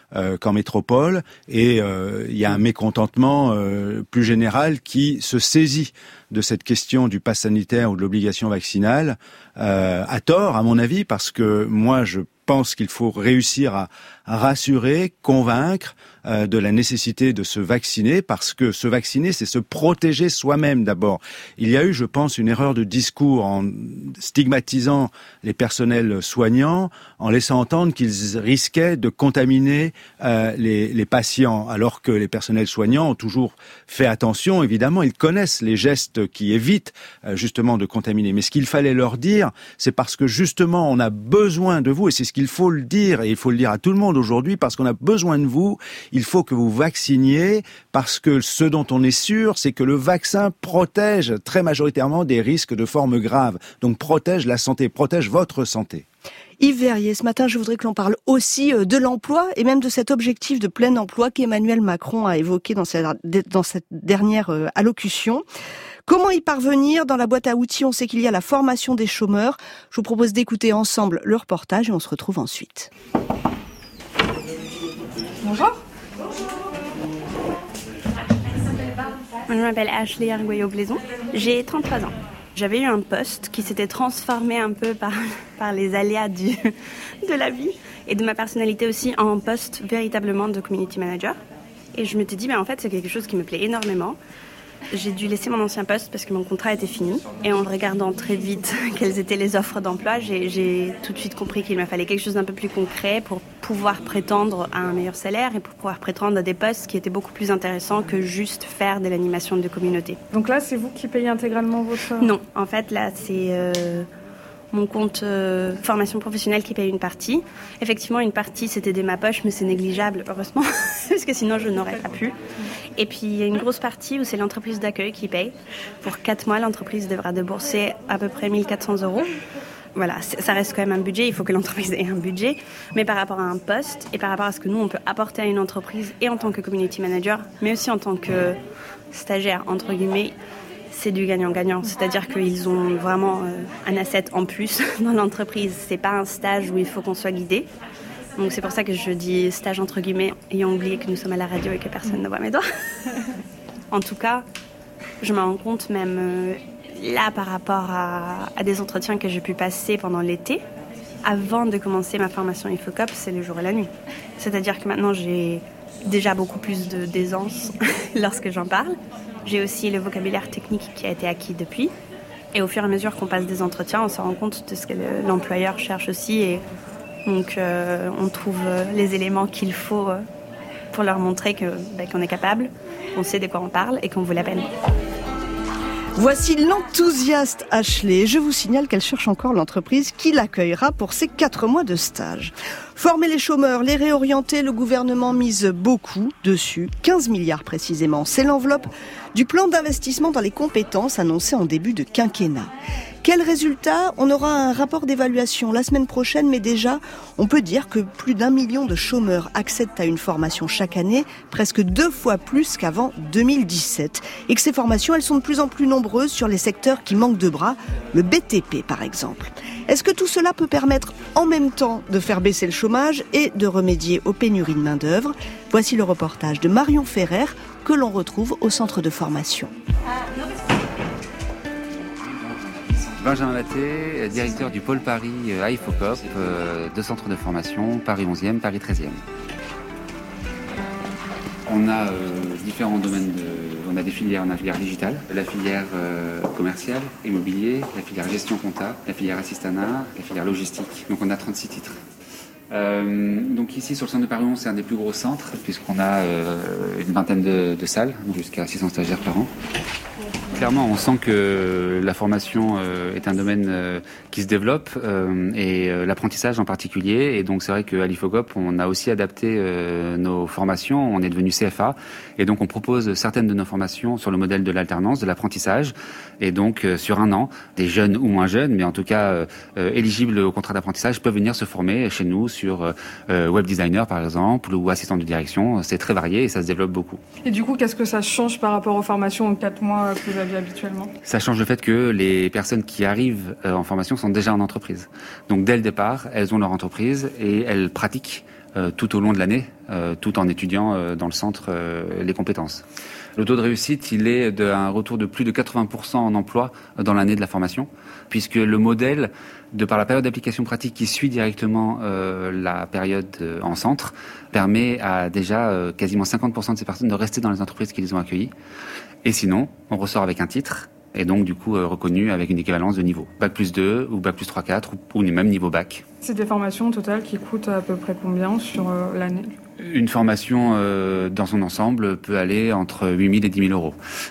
Speaker 17: qu'en métropole, et il y a un mécontentement plus général qui se saisit de cette question du pass sanitaire ou de l'obligation vaccinale, à tort à mon avis, parce que moi je pense qu'il faut réussir à rassurer, convaincre de la nécessité de se vacciner, parce que se vacciner, c'est se protéger soi-même d'abord. Il y a eu, je pense, une erreur de discours en stigmatisant les personnels soignants, en laissant entendre qu'ils risquaient de contaminer les patients, alors que les personnels soignants ont toujours fait attention. Évidemment, ils connaissent les gestes qui évitent justement de contaminer. Mais ce qu'il fallait leur dire, c'est parce que justement, on a besoin de vous, et c'est ce qu'il faut le dire, et il faut le dire à tout le monde aujourd'hui, parce qu'on a besoin de vous. Il faut que vous vacciniez, parce que ce dont on est sûr, c'est que le vaccin protège très majoritairement des risques de formes graves. Donc protège la santé, protège votre santé.
Speaker 3: Yves Verrier, ce matin, je voudrais que l'on parle aussi de l'emploi et même de cet objectif de plein emploi qu'Emmanuel Macron a évoqué dans cette dernière allocution. Comment y parvenir? Dans la boîte à outils, on sait qu'il y a la formation des chômeurs. Je vous propose d'écouter ensemble le reportage et on se retrouve ensuite.
Speaker 18: Bonjour. Je m'appelle Ashley Arguello-Blaison. J'ai 33 ans. J'avais eu un poste qui s'était transformé un peu par les aléas de la vie et de ma personnalité aussi en poste véritablement de community manager. Et je m'étais dit, en fait, c'est quelque chose qui me plaît énormément. J'ai dû laisser mon ancien poste parce que mon contrat était fini. Et en regardant très vite quelles étaient les offres d'emploi, j'ai tout de suite compris qu'il me fallait quelque chose d'un peu plus concret pour pouvoir prétendre à un meilleur salaire et pour pouvoir prétendre à des postes qui étaient beaucoup plus intéressants que juste faire de l'animation de communauté.
Speaker 19: Donc là, c'est vous qui payez intégralement votre...
Speaker 18: Non, en fait, là, c'est mon compte formation professionnelle qui paye une partie. Effectivement, une partie, c'était de ma poche, mais c'est négligeable, heureusement, parce que sinon, je n'aurais pas pu. Et puis, il y a une grosse partie où c'est l'entreprise d'accueil qui paye. Pour 4 mois, l'entreprise devra débourser à peu près 1 400 €. Voilà, ça reste quand même un budget, il faut que l'entreprise ait un budget. Mais par rapport à un poste et par rapport à ce que nous, on peut apporter à une entreprise, et en tant que community manager, mais aussi en tant que stagiaire, entre guillemets, c'est du gagnant-gagnant. C'est-à-dire qu'ils ont vraiment un asset en plus dans l'entreprise. C'est pas un stage où il faut qu'on soit guidé. Donc c'est pour ça que je dis stage entre guillemets, ayant oublié que nous sommes à la radio et que personne ne voit mes doigts. En tout cas, je me rends compte même là par rapport à des entretiens que j'ai pu passer pendant l'été, avant de commencer ma formation IFOCOP, c'est le jour et la nuit. C'est-à-dire que maintenant j'ai déjà beaucoup plus d'aisance lorsque j'en parle. J'ai aussi le vocabulaire technique qui a été acquis depuis. Et au fur et à mesure qu'on passe des entretiens, on se rend compte de ce que l'employeur cherche aussi. Et donc, on trouve les éléments qu'il faut pour leur montrer qu'on est capable, qu'on sait de quoi on parle et qu'on vaut la peine.
Speaker 3: Voici l'enthousiaste Ashley. Je vous signale qu'elle cherche encore l'entreprise qui l'accueillera pour ses 4 mois de stage. Former les chômeurs, les réorienter, le gouvernement mise beaucoup dessus. 15 milliards précisément. C'est l'enveloppe du plan d'investissement dans les compétences annoncé en début de quinquennat. Quel résultat? On aura un rapport d'évaluation la semaine prochaine, mais déjà, on peut dire que plus d'1 million de chômeurs accèdent à une formation chaque année, presque 2 fois plus qu'avant 2017. Et que ces formations, elles sont de plus en plus nombreuses sur les secteurs qui manquent de bras, le BTP par exemple. Est-ce que tout cela peut permettre en même temps de faire baisser le chômage et de remédier aux pénuries de main-d'œuvre? Voici le reportage de Marion Ferrer que l'on retrouve au centre de formation.
Speaker 20: Benjamin Maté, directeur du pôle Paris à IFOCOP, 2 centres de formation, Paris 11e, Paris 13e. On a différents domaines, on a des filières, on a la filière digitale, la filière commerciale, immobilier, la filière gestion compta, la filière assistanat, la filière logistique. Donc on a 36 titres. Donc ici sur le centre de Paris 11, c'est un des plus gros centres puisqu'on a une vingtaine de salles, jusqu'à 600 stagiaires par an. Clairement, on sent que la formation est un domaine qui se développe et l'apprentissage en particulier. Et donc c'est vrai qu'à l'IFOCOP, on a aussi adapté nos formations. On est devenu CFA et donc on propose certaines de nos formations sur le modèle de l'alternance, de l'apprentissage. Et donc sur 1 an, des jeunes ou moins jeunes, mais en tout cas éligibles au contrat d'apprentissage, peuvent venir se former chez nous sur web designer par exemple ou assistant de direction. C'est très varié et ça se développe beaucoup.
Speaker 19: Et du coup, qu'est-ce que ça change par rapport aux formations en 4 mois que vous aviez habituellement?
Speaker 20: Ça change le fait que les personnes qui arrivent en formation sont déjà en entreprise. Donc dès le départ, elles ont leur entreprise et elles pratiquent tout au long de l'année, tout en étudiant dans le centre les compétences. Le taux de réussite, il est d'un retour de plus de 80% en emploi dans l'année de la formation, puisque le modèle, de par la période d'application pratique qui suit directement la période en centre, permet à déjà quasiment 50% de ces personnes de rester dans les entreprises qui les ont accueillies. Et sinon, on ressort avec un titre, et donc du coup reconnu avec une équivalence de niveau. Bac plus 2 ou Bac plus 3-4 ou même niveau bac.
Speaker 19: C'est des formations totales qui coûtent à peu près combien sur l'année ?
Speaker 20: Une formation dans son ensemble peut aller entre 8 000 et 10 000 euros.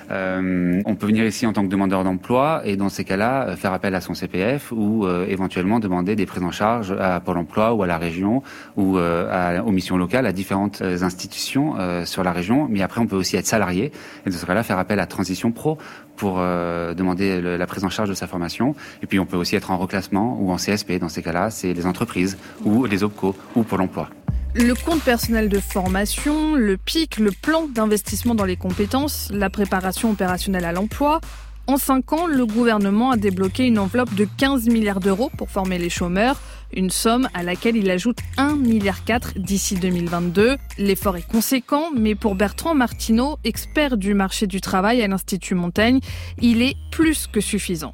Speaker 20: On peut venir ici en tant que demandeur d'emploi et dans ces cas-là faire appel à son CPF ou éventuellement demander des prises en charge à Pôle emploi ou à la région ou aux missions locales, à différentes institutions sur la région. Mais après, on peut aussi être salarié et dans ce cas-là faire appel à Transition Pro pour demander la prise en charge de sa formation. Et puis on peut aussi être en reclassement ou en CSP. Dans ces cas-là, c'est les entreprises ou les OPCO ou Pôle emploi.
Speaker 21: Le compte personnel de formation, le PIC, le plan d'investissement dans les compétences, la préparation opérationnelle à l'emploi. En 5 ans, le gouvernement a débloqué une enveloppe de 15 milliards d'euros pour former les chômeurs, une somme à laquelle il ajoute 1,4 milliard d'ici 2022. L'effort est conséquent, mais pour Bertrand Martineau, expert du marché du travail à l'Institut Montaigne, il est plus que suffisant.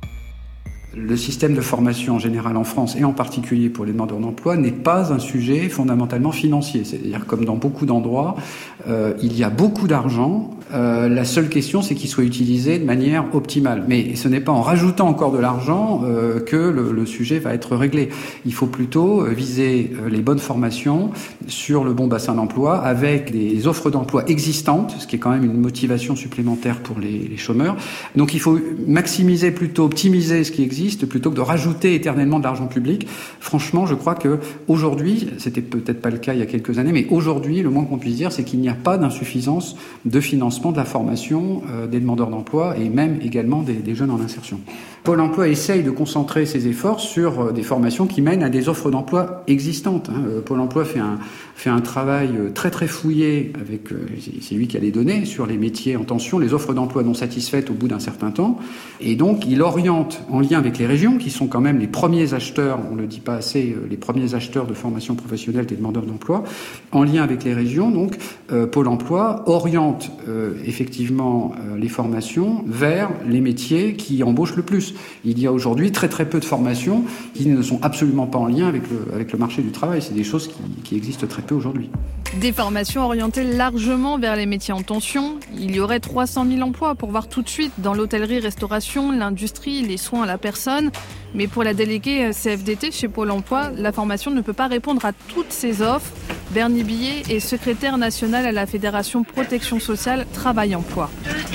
Speaker 22: Le système de formation en général en France, et en particulier pour les demandeurs d'emploi, n'est pas un sujet fondamentalement financier. C'est-à-dire, comme dans beaucoup d'endroits, il y a beaucoup d'argent. La seule question, c'est qu'il soit utilisé de manière optimale. Mais ce n'est pas en rajoutant encore de l'argent que le sujet va être réglé. Il faut plutôt viser les bonnes formations sur le bon bassin d'emploi, avec des offres d'emploi existantes, ce qui est quand même une motivation supplémentaire pour les chômeurs. Donc il faut maximiser, plutôt optimiser ce qui existe, plutôt que de rajouter éternellement de l'argent public. Franchement, je crois que aujourd'hui, c'était peut-être pas le cas il y a quelques années, mais aujourd'hui, le moins qu'on puisse dire, c'est qu'il n'y a pas d'insuffisance de financement de la formation des demandeurs d'emploi et même également des jeunes en insertion. Pôle emploi essaye de concentrer ses efforts sur des formations qui mènent à des offres d'emploi existantes. Pôle emploi fait un travail très très fouillé avec, c'est lui qui a les données sur les métiers en tension, les offres d'emploi non satisfaites au bout d'un certain temps. Et donc, il oriente en lien avec les régions, qui sont quand même les premiers acheteurs, on ne le dit pas assez, les premiers acheteurs de formation professionnelle des demandeurs d'emploi, en lien avec les régions, donc Pôle emploi oriente effectivement les formations vers les métiers qui embauchent le plus. Il y a aujourd'hui très très peu de formations qui ne sont absolument pas en lien avec le marché du travail. C'est des choses qui existent très peu aujourd'hui.
Speaker 21: Des formations orientées largement vers les métiers en tension. Il y aurait 300 000 emplois pour voir tout de suite dans l'hôtellerie-restauration, l'industrie, les soins à la personne. Mais pour la déléguée CFDT chez Pôle emploi, la formation ne peut pas répondre à toutes ces offres. Bernie Billet est secrétaire national à la Fédération Protection Sociale Travail-Emploi.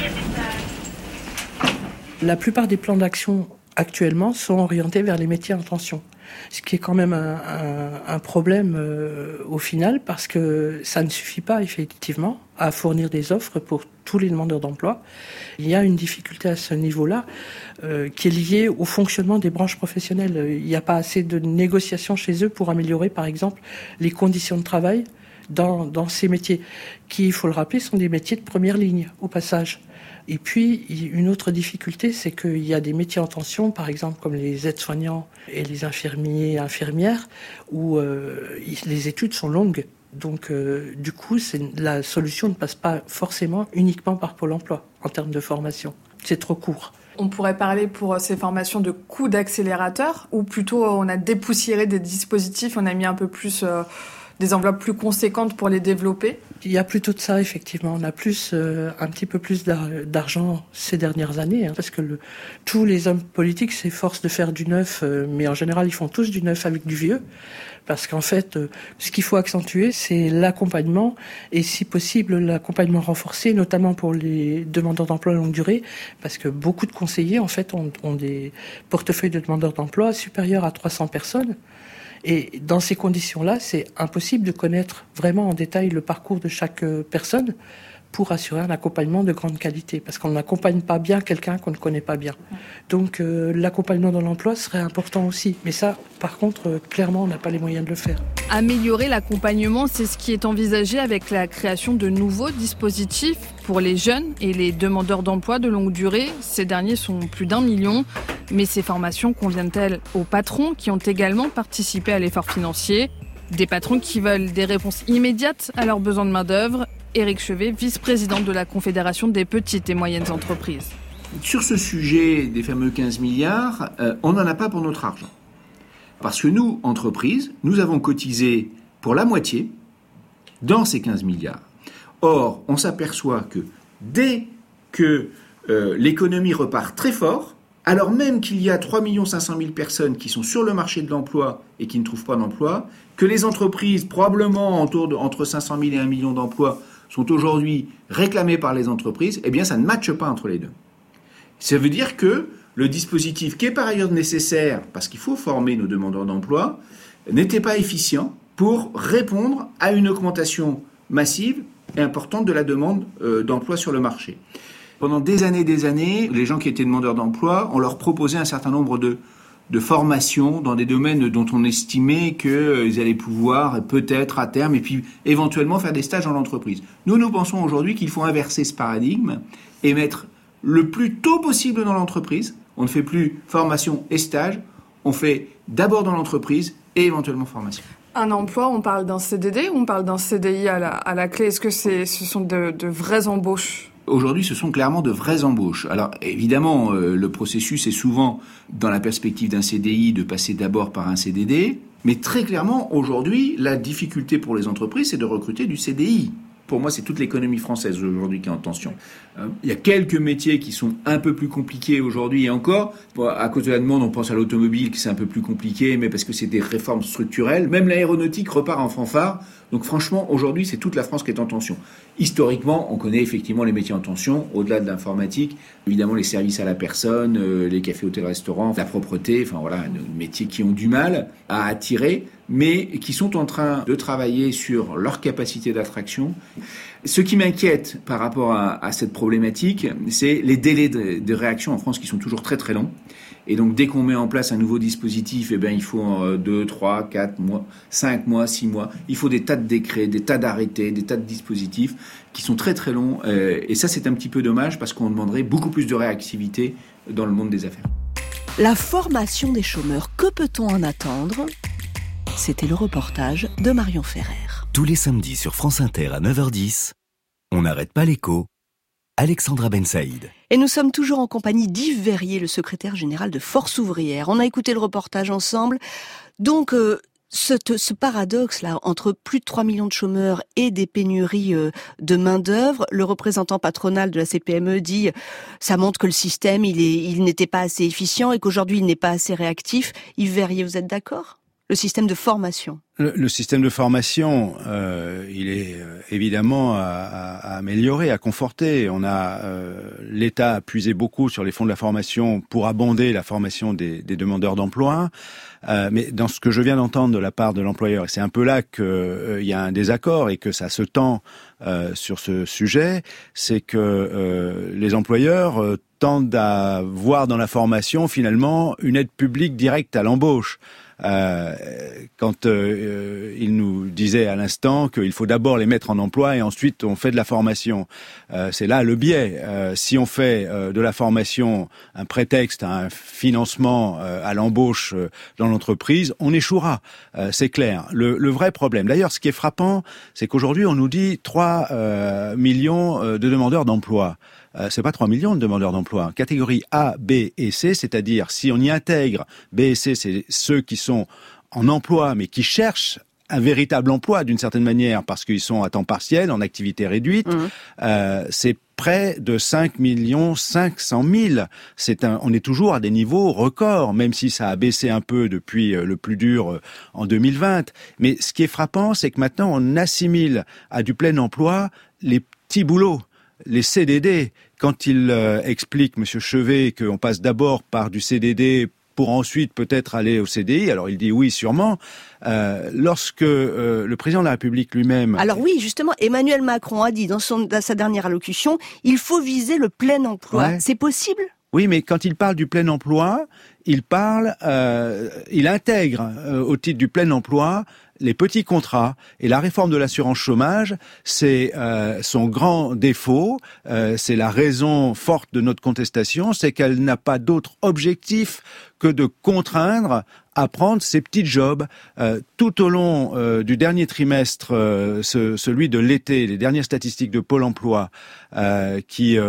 Speaker 23: La plupart des plans d'action actuellement sont orientés vers les métiers en tension. Ce qui est quand même un problème au final, parce que ça ne suffit pas effectivement à fournir des offres pour tous les demandeurs d'emploi. Il y a une difficulté à ce niveau-là qui est liée au fonctionnement des branches professionnelles. Il n'y a pas assez de négociations chez eux pour améliorer par exemple les conditions de travail dans ces métiers qui, il faut le rappeler, sont des métiers de première ligne au passage. Et puis, une autre difficulté, c'est qu'il y a des métiers en tension, par exemple comme les aides-soignants et les infirmiers et infirmières, où les études sont longues. Donc, du coup, la solution ne passe pas forcément uniquement par Pôle emploi en termes de formation. C'est trop court.
Speaker 19: On pourrait parler pour ces formations de coup d'accélérateur, ou plutôt on a dépoussiéré des dispositifs, on a mis un peu plus... des enveloppes plus conséquentes pour les développer?
Speaker 23: Il y a plutôt de ça, effectivement. On a un petit peu plus d'argent ces dernières années, parce que tous les hommes politiques s'efforcent de faire du neuf, mais en général, ils font tous du neuf avec du vieux. Parce qu'en fait, ce qu'il faut accentuer, c'est l'accompagnement, et si possible, l'accompagnement renforcé, notamment pour les demandeurs d'emploi longue durée, parce que beaucoup de conseillers, en fait, ont des portefeuilles de demandeurs d'emploi supérieurs à 300 personnes. Et dans ces conditions-là, c'est impossible de connaître vraiment en détail le parcours de chaque personne pour assurer un accompagnement de grande qualité. Parce qu'on n'accompagne pas bien quelqu'un qu'on ne connaît pas bien. Donc l'accompagnement dans l'emploi serait important aussi. Mais ça, par contre, clairement, on n'a pas les moyens de le faire.
Speaker 21: Améliorer l'accompagnement, c'est ce qui est envisagé avec la création de nouveaux dispositifs pour les jeunes et les demandeurs d'emploi de longue durée. Ces derniers sont plus d'1 million. Mais ces formations conviennent-elles aux patrons qui ont également participé à l'effort financier ? Des patrons qui veulent des réponses immédiates à leurs besoins de main-d'œuvre. Éric Chevet, vice-président de la Confédération des petites et moyennes entreprises.
Speaker 2: Sur ce sujet des fameux 15 milliards, on n'en a pas pour notre argent. Parce que nous, entreprises, nous avons cotisé pour la moitié dans ces 15 milliards. Or, on s'aperçoit que dès que l'économie repart très fort, alors même qu'il y a 3 500 000 personnes qui sont sur le marché de l'emploi et qui ne trouvent pas d'emploi, que les entreprises, probablement entre 500 000 et 1 million d'emplois, sont aujourd'hui réclamées par les entreprises, eh bien ça ne matche pas entre les deux. Ça veut dire que le dispositif, qui est par ailleurs nécessaire, parce qu'il faut former nos demandeurs d'emploi, n'était pas efficient pour répondre à une augmentation massive et importante de la demande d'emploi sur le marché. Pendant des années, les gens qui étaient demandeurs d'emploi, on leur proposait un certain nombre de formations dans des domaines dont on estimait qu'ils allaient pouvoir peut-être à terme et puis éventuellement faire des stages dans l'entreprise. Nous pensons aujourd'hui qu'il faut inverser ce paradigme et mettre le plus tôt possible dans l'entreprise. On ne fait plus formation et stage, on fait d'abord dans l'entreprise et éventuellement formation.
Speaker 19: Un emploi, on parle d'un CDD ou on parle d'un CDI à la clé? Est-ce que ce sont de vraies embauches?
Speaker 2: Aujourd'hui, ce sont clairement de vraies embauches. Alors, évidemment, le processus est souvent, dans la perspective d'un CDI, de passer d'abord par un CDD. Mais très clairement, aujourd'hui, la difficulté pour les entreprises, c'est de recruter du CDI. Pour moi, c'est toute l'économie française aujourd'hui qui est en tension. Il y a quelques métiers qui sont un peu plus compliqués aujourd'hui et encore. À cause de la demande, on pense à l'automobile, qui c'est un peu plus compliqué, mais parce que c'est des réformes structurelles. Même l'aéronautique repart en fanfare. Donc franchement, aujourd'hui, c'est toute la France qui est en tension. Historiquement, on connaît effectivement les métiers en tension, au-delà de l'informatique. Évidemment, les services à la personne, les cafés, hôtels, restaurants, la propreté, enfin voilà, des métiers qui ont du mal à attirer, mais qui sont en train de travailler sur leur capacité d'attraction. Ce qui m'inquiète par rapport à cette problématique, c'est les délais de réaction en France qui sont toujours très très longs. Et donc dès qu'on met en place un nouveau dispositif, eh bien, il faut 2, 3, 4 mois, 5 mois, 6 mois. Il faut des tas de décrets, des tas d'arrêtés, des tas de dispositifs qui sont très très longs. Et ça, c'est un petit peu dommage parce qu'on demanderait beaucoup plus de réactivité dans le monde des affaires.
Speaker 3: La formation des chômeurs, que peut-on en attendre ? C'était le reportage de Marion Ferrer.
Speaker 4: Tous les samedis sur France Inter à 9h10, on n'arrête pas l'écho. Alexandra Ben Saïd.
Speaker 3: Et nous sommes toujours en compagnie d'Yves Verrier, le secrétaire général de Force Ouvrière. On a écouté le reportage ensemble. Donc, ce paradoxe-là, entre plus de 3 millions de chômeurs et des pénuries de main-d'œuvre, le représentant patronal de la CPME dit ça montre que le système, il n'était pas assez efficient et qu'aujourd'hui, il n'est pas assez réactif. Yves Verrier, vous êtes d'accord ? Le système de formation.
Speaker 17: Le système de formation, il est évidemment à améliorer, à conforter. L'État a puisé beaucoup sur les fonds de la formation pour abonder la formation des demandeurs d'emploi. Mais dans ce que je viens d'entendre de la part de l'employeur, et c'est un peu là qu'il y a un désaccord et que ça se tend sur ce sujet, c'est que les employeurs tendent à voir dans la formation finalement une aide publique directe à l'embauche. Quand il nous disait à l'instant qu'il faut d'abord les mettre en emploi et ensuite on fait de la formation. C'est là le biais. Si on fait de la formation un prétexte à un financement à l'embauche dans l'entreprise, on échouera. C'est clair. Le vrai problème, d'ailleurs, ce qui est frappant, c'est qu'aujourd'hui on nous dit 3 millions de demandeurs d'emploi. C'est pas 3 millions de demandeurs d'emploi. Catégorie A, B et C, c'est-à-dire si on y intègre B et C, c'est ceux qui sont en emploi mais qui cherchent un véritable emploi d'une certaine manière parce qu'ils sont à temps partiel, en activité réduite. C'est près de 5 500 000. On est toujours à des niveaux records, même si ça a baissé un peu depuis le plus dur en 2020. Mais ce qui est frappant, c'est que maintenant on assimile à du plein emploi les petits boulots. Les CDD, quand il explique, Monsieur Chevet, qu'on passe d'abord par du CDD pour ensuite peut-être aller au CDI, alors il dit oui, sûrement. Lorsque le président de la République lui-même...
Speaker 3: Alors oui, justement, Emmanuel Macron a dit dans sa dernière allocution, il faut viser le plein emploi. Ouais. C'est possible ?
Speaker 17: Oui, mais quand il parle du plein emploi, il intègre au titre du plein emploi les petits contrats et la réforme de l'assurance chômage, c'est son grand défaut, c'est la raison forte de notre contestation, c'est qu'elle n'a pas d'autre objectif que de contraindre à prendre ces petits jobs. Tout au long du dernier trimestre, celui de l'été, les dernières statistiques de Pôle emploi qui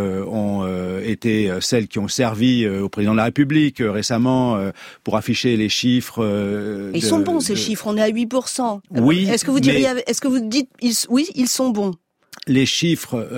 Speaker 17: ont été celles qui ont servi au président de la République récemment pour afficher les chiffres.
Speaker 3: Ils sont bons ces chiffres, on est à 8%.
Speaker 17: Oui,
Speaker 3: est-ce que vous dites oui, ils sont bons?
Speaker 17: Les chiffres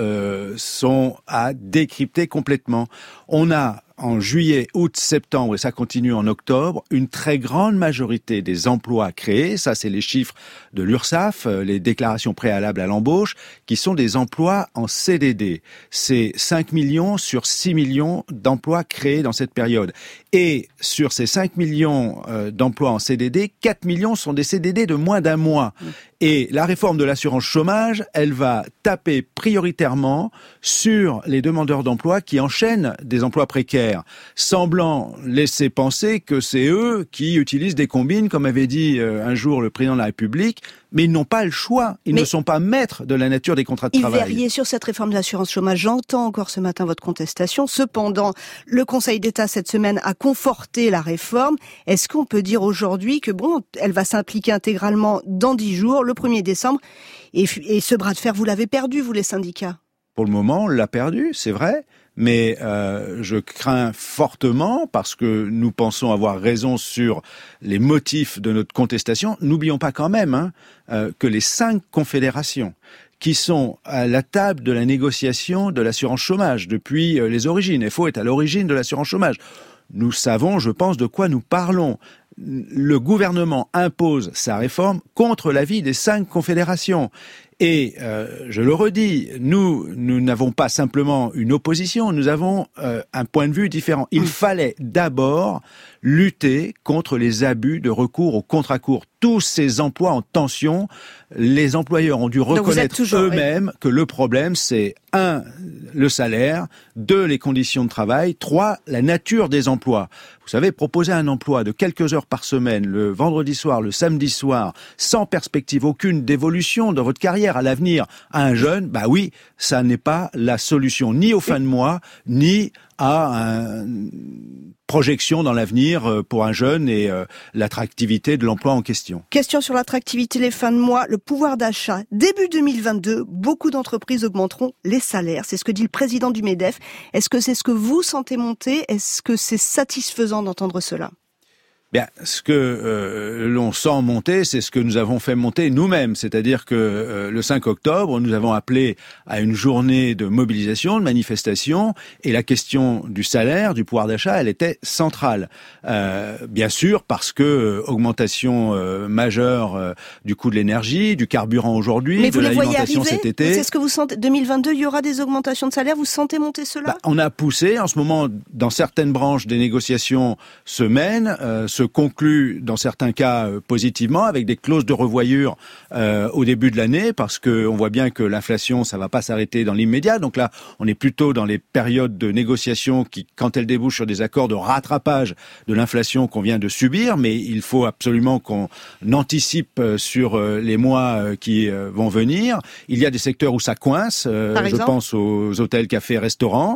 Speaker 17: sont à décrypter complètement. On a en juillet, août, septembre, et ça continue en octobre, une très grande majorité des emplois créés, ça c'est les chiffres de l'URSSAF, les déclarations préalables à l'embauche, qui sont des emplois en CDD. C'est 5 millions sur 6 millions d'emplois créés dans cette période. Et sur ces 5 millions d'emplois en CDD, 4 millions sont des CDD de moins d'un mois. Et la réforme de l'assurance chômage, elle va taper prioritairement sur les demandeurs d'emploi qui enchaînent des emplois précaires, semblant laisser penser que c'est eux qui utilisent des combines, comme avait dit un jour le président de la République, mais ils n'ont pas le choix. Ils ne sont pas maîtres de la nature des contrats de travail.
Speaker 3: Yves Verrier, sur cette réforme de l'assurance chômage, j'entends encore ce matin votre contestation. Cependant, le Conseil d'État cette semaine a conforté la réforme. Est-ce qu'on peut dire aujourd'hui que elle va s'impliquer intégralement dans 10 jours, le 1er décembre, et ce bras de fer, vous l'avez perdu, vous les syndicats?
Speaker 17: Pour le moment, on l'a perdu, c'est vrai. Mais je crains fortement, parce que nous pensons avoir raison sur les motifs de notre contestation, n'oublions pas quand même que les 5 confédérations qui sont à la table de la négociation de l'assurance chômage depuis les origines, FO est à l'origine de l'assurance chômage, nous savons, je pense, de quoi nous parlons. Le gouvernement impose sa réforme contre l'avis des 5 confédérations. Et je le redis, nous n'avons pas simplement une opposition, nous avons un point de vue différent. Il fallait d'abord lutter contre les abus de recours aux contrats courts. Tous ces emplois en tension, les employeurs ont dû reconnaître eux-mêmes que le problème, c'est 1, le salaire, 2, les conditions de travail, 3, la nature des emplois. Vous savez, proposer un emploi de quelques heures par semaine, le vendredi soir, le samedi soir, sans perspective aucune d'évolution dans votre carrière à l'avenir à un jeune, bah oui, ça n'est pas la solution, ni aux fins de mois, ni à une projection dans l'avenir pour un jeune et l'attractivité de l'emploi en question.
Speaker 3: Question sur l'attractivité, les fins de mois, le pouvoir d'achat. Début 2022, beaucoup d'entreprises augmenteront les salaires. C'est ce que dit le président du MEDEF. Est-ce que c'est ce que vous sentez monter? Est-ce que c'est satisfaisant d'entendre cela?
Speaker 17: Bien, ce que l'on sent monter, c'est ce que nous avons fait monter nous-mêmes. C'est-à-dire que le 5 octobre, nous avons appelé à une journée de mobilisation, de manifestation, et la question du salaire, du pouvoir d'achat, elle était centrale. Bien sûr, parce que augmentation majeure du coût de l'énergie, du carburant aujourd'hui, de l'alimentation cet été.
Speaker 3: C'est ce que vous sentez. 2022, il y aura des augmentations de salaire. Vous sentez monter cela?
Speaker 17: On a poussé. En ce moment, dans certaines branches, des négociations se mènent, se conclut dans certains cas positivement avec des clauses de revoyure au début de l'année, parce que on voit bien que l'inflation ça va pas s'arrêter dans l'immédiat. Donc là, on est plutôt dans les périodes de négociation qui, quand elles débouchent sur des accords de rattrapage de l'inflation qu'on vient de subir, mais il faut absolument qu'on anticipe sur les mois qui vont venir. Il y a des secteurs où ça coince. Je pense aux hôtels, cafés, restaurants.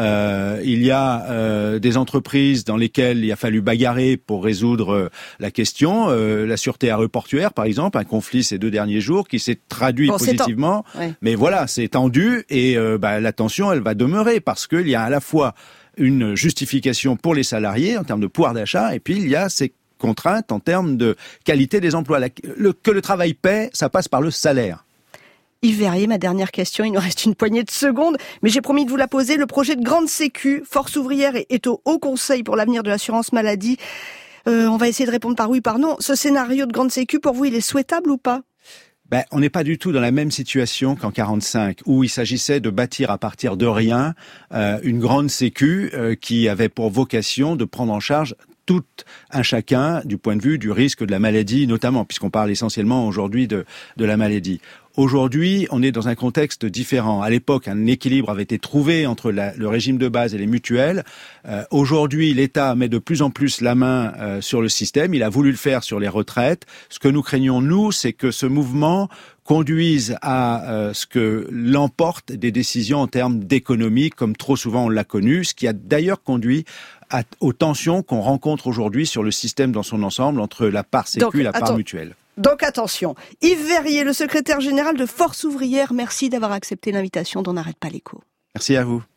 Speaker 17: Il y a des entreprises dans lesquelles il a fallu bagarrer pour résoudre la question. La sûreté aéroportuaire, par exemple, un conflit ces 2 derniers jours qui s'est traduit positivement. Mais voilà, c'est tendu et la tension, elle va demeurer parce qu'il y a à la fois une justification pour les salariés en termes de pouvoir d'achat et puis il y a ces contraintes en termes de qualité des emplois. Que le travail paie, ça passe par le salaire.
Speaker 3: Yves Verrier, ma dernière question, il nous reste une poignée de secondes, mais j'ai promis de vous la poser. Le projet de Grande Sécu, Force ouvrière est au Haut Conseil pour l'avenir de l'assurance maladie. On va essayer de répondre par oui, par non. Ce scénario de Grande Sécu, pour vous, il est souhaitable ou pas?
Speaker 17: On n'est pas du tout dans la même situation qu'en 45, où il s'agissait de bâtir à partir de rien une grande sécu qui avait pour vocation de prendre en charge tout un chacun du point de vue du risque de la maladie, notamment, puisqu'on parle essentiellement aujourd'hui de la maladie. Aujourd'hui, on est dans un contexte différent. À l'époque, un équilibre avait été trouvé entre le régime de base et les mutuelles. Aujourd'hui, l'État met de plus en plus la main sur le système. Il a voulu le faire sur les retraites. Ce que nous craignons, nous, c'est que ce mouvement conduisent à ce que l'emporte des décisions en termes d'économie, comme trop souvent on l'a connu, ce qui a d'ailleurs conduit aux tensions qu'on rencontre aujourd'hui sur le système dans son ensemble, entre la part sécu et la part mutuelle.
Speaker 3: Donc attention, Yves Verrier, le secrétaire général de Force ouvrière, merci d'avoir accepté l'invitation d'On n'arrête pas l'écho.
Speaker 17: Merci à vous.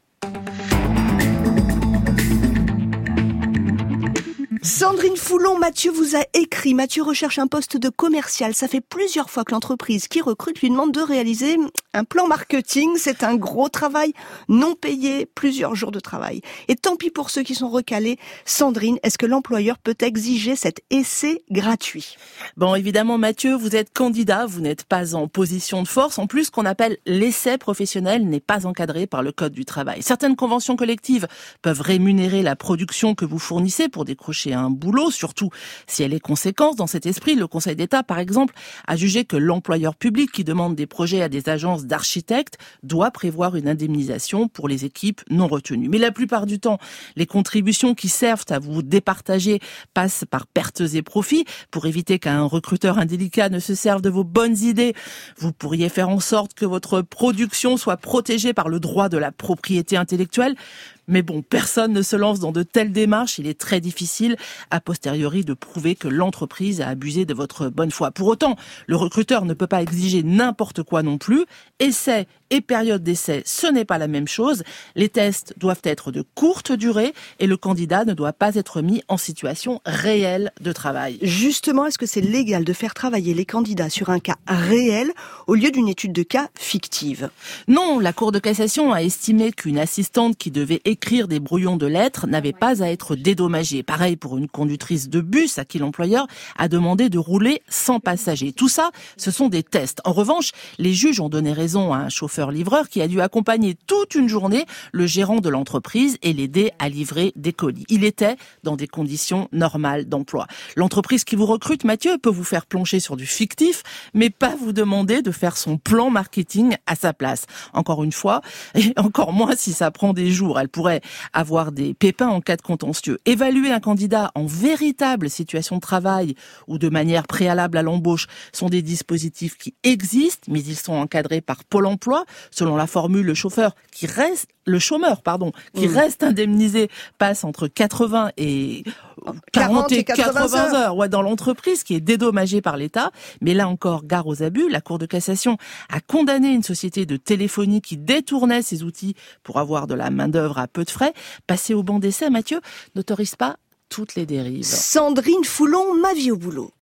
Speaker 3: Sandrine Foulon, Mathieu vous a écrit. Mathieu recherche un poste de commercial. Ça fait plusieurs fois que l'entreprise qui recrute lui demande de réaliser un plan marketing. C'est un gros travail non payé, plusieurs jours de travail. Et tant pis pour ceux qui sont recalés. Sandrine, est-ce que l'employeur peut exiger cet essai gratuit?
Speaker 5: Bon, évidemment, Mathieu, vous êtes candidat, vous n'êtes pas en position de force. En plus, ce qu'on appelle l'essai professionnel n'est pas encadré par le Code du travail. Certaines conventions collectives peuvent rémunérer la production que vous fournissez pour décrocher un boulot, surtout si elle est conséquente. Dans cet esprit, le Conseil d'État, par exemple, a jugé que l'employeur public qui demande des projets à des agences d'architectes doit prévoir une indemnisation pour les équipes non retenues. Mais la plupart du temps, les contributions qui servent à vous départager passent par pertes et profits. Pour éviter qu'un recruteur indélicat ne se serve de vos bonnes idées, vous pourriez faire en sorte que votre production soit protégée par le droit de la propriété intellectuelle. Mais bon, personne ne se lance dans de telles démarches. Il est très difficile, a posteriori, de prouver que l'entreprise a abusé de votre bonne foi. Pour autant, le recruteur ne peut pas exiger n'importe quoi non plus. Essai et période d'essai, ce n'est pas la même chose. Les tests doivent être de courte durée et le candidat ne doit pas être mis en situation réelle de travail.
Speaker 3: Justement, est-ce que c'est légal de faire travailler les candidats sur un cas réel au lieu d'une étude de cas fictive?
Speaker 5: Non, la Cour de cassation a estimé qu'une assistante qui devait écrire des brouillons de lettres n'avait pas à être dédommagée. Pareil pour une conductrice de bus à qui l'employeur a demandé de rouler sans passager. Tout ça, ce sont des tests. En revanche, les juges ont donné raison à un chauffeur-livreur qui a dû accompagner toute une journée le gérant de l'entreprise et l'aider à livrer des colis. Il était dans des conditions normales d'emploi. L'entreprise qui vous recrute, Mathieu, peut vous faire plancher sur du fictif, mais pas vous demander de faire son plan marketing à sa place. Encore une fois, et encore moins si ça prend des jours. Elle pourrait avoir des pépins en cas de contentieux. Évaluer un candidat en véritable situation de travail ou de manière préalable à l'embauche sont des dispositifs qui existent, mais ils sont encadrés par Pôle emploi. Selon la formule, le chômeur qui reste indemnisé passe entre 80 et 40 et 80 heures dans l'entreprise, qui est dédommagée par l'État. Mais là encore, gare aux abus. La Cour de cassation a condamné une société de téléphonie qui détournait ses outils pour avoir de la main-d'œuvre à peu de frais. Passer au banc d'essai, Mathieu, n'autorise pas toutes les dérives.
Speaker 3: Sandrine Foulon, ma vie au boulot.